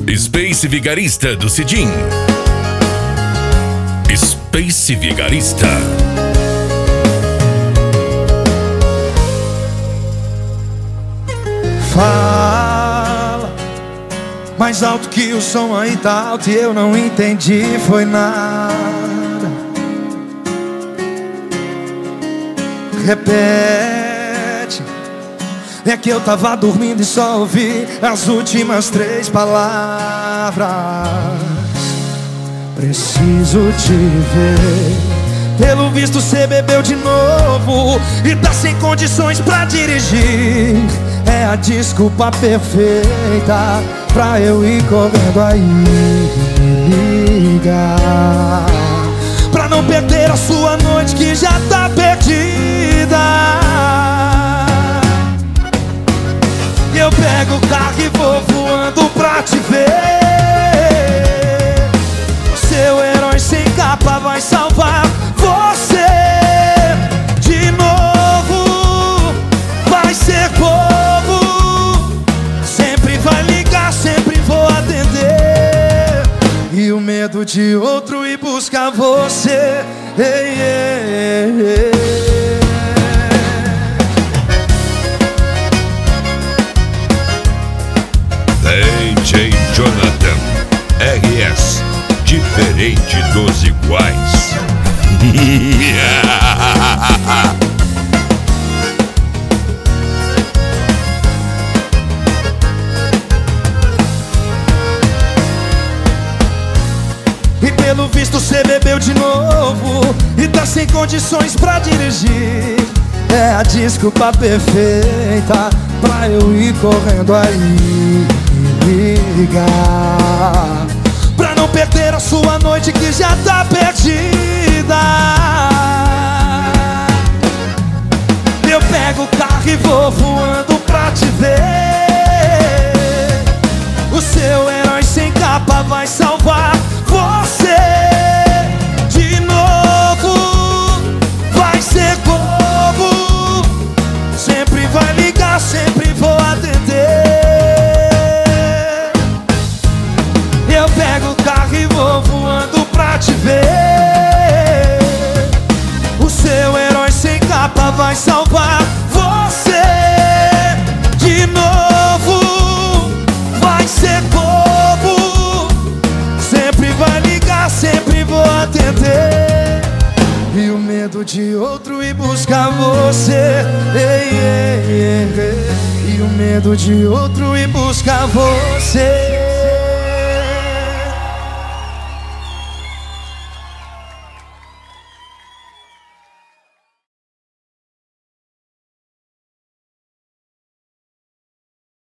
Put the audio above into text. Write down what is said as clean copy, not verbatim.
Space Vigarista do Cidinho. Space Vigarista. Fala mais alto que o som aí tá alto e eu não entendi, foi nada. Repete. É que eu tava dormindo e só ouvi as últimas 3 palavras. Preciso te ver. Pelo visto cê bebeu de novo e tá sem condições pra dirigir. É a desculpa perfeita pra eu ir correndo aí me ligar, pra não perder a sua noite que já tá perdida. Eu pego o carro e vou voando pra te ver. O seu herói sem capa vai salvar você. De novo vai ser como, sempre vai ligar, sempre vou atender. E o medo de outro ir buscar você. Ei, ei, ei. DJ Jonathan RS, diferente dos iguais. E pelo visto cê bebeu de novo e tá sem condições pra dirigir. É a desculpa perfeita pra eu ir correndo aí me ligar, pra não perder a sua noite que já tá perdida. Eu pego o carro e vou voando pra te ver. O seu herói sem capa vai salvar você. De novo vai ser bobo, sempre vai ligar, sempre vou atender. Eu pego o carro e vou voando pra te ver. O seu herói sem capa vai salvar você. De novo vai ser bobo, sempre vai ligar, sempre vou atender. E o medo de outro ir buscar você. Ei, ei, ei, ei. E o medo de outro ir buscar você.